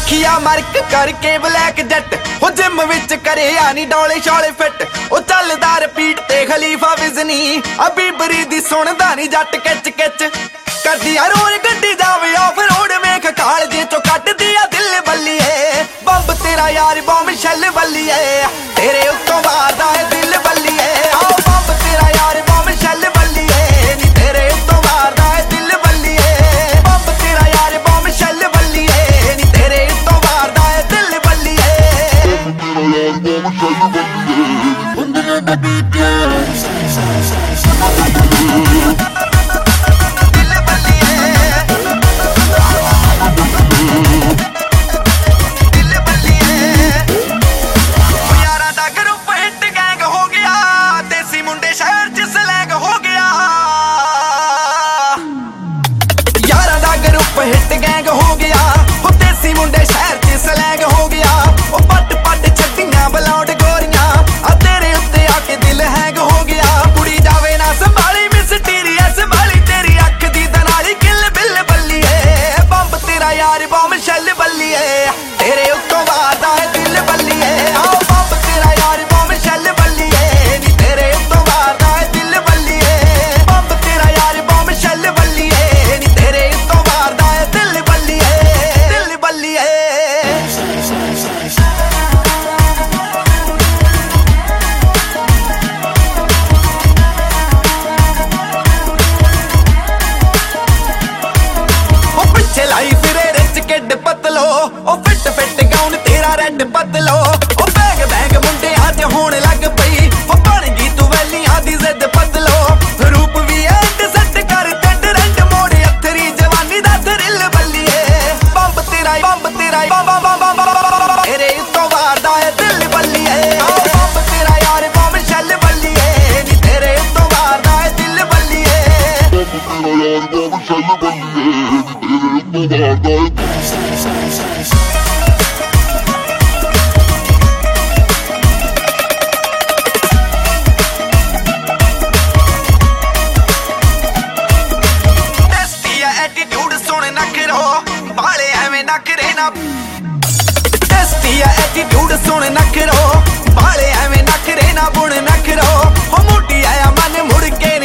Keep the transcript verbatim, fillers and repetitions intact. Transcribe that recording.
अखिया मरक करके ब्लैक जट हो जिम विच करे आनी डोले शोले फिट ओ चलदा रिपीट ते खलीफा विजनी अभी बरी दी सुनदा नी जट किच किच करदी आ रोज गड्डी जावे ऑफ रोड वेख काल जे चो कट दिया दिल बल्लीए बंब तेरा यार बॉम्ब शैल बल्लीए तेरे उत्तों मारदा है दिल बल्लीए आओ बंब तेरा यार बॉम्ब शैल बल्लीए नी तेरे उत्तों मारदा है दिल बल्लीए बंब तेरा यार बॉम्ब शैल बल्लीए नी तेरे उत्तों मारदा है दिल बल्लीए बंदियां दा बीट हिट गैंग हो गया हो देसी मुंडे शहर च स्लैंग हो गया ओ पट पट छड्डियां बलौट गोरियां आ तेरे उत्ते आके दिल हैंग हो गया कुड़ी जावे ना संभाली मिस्टीरियस संभाली तेरी अख दी दनाली किल बिल बल्लीए बंब तेरा यार बॉम्ब शैल बल्लीए तेरे उत्तों मारदा है दिल बल्लीए आओ बंब तेरा यार बॉम्ब शैल बल्लीए नी तेरे उत्तों मारदा है दिल बल्लीए बंब तेरा यार बॉम्ब शैल बल्लीए नी तेरे उत्तों मारदा दिल बल्लीए दिल बल्लीए ओ पिछे लाई फिरे रिच किड पतलो ओ फिट फिट गाउन तेरा रेड बदलो ओ बैग बैग मुंडे आज होण लग पई ओ बन गई तू वैलियां दी जिद बदलो रूप भी एंड सेट कर ते ट्रेंड मोड़ अथरी जवानी दा थ्रिल बल्लीए बंब तेरा बंब तेरा बंब बंब बंब तेरे उत्तों मारदा है दिल बल्लीए आओ बंब तेरा यार बॉम्ब शैल बल्लीए नी तेरे उत्तों मारदा है दिल बल्लीए बंब तेरा यार बॉम्ब शैल बल्लीए नी तेरे उत्तों मारदा एटीट्यूड सुन नखरो बाले एवें नखरे ना टेस्टी है एटीट्यूड सुन नखरो बाले एवें नखरे ना बुन नखरो हो मोटी आया मन मुड़ के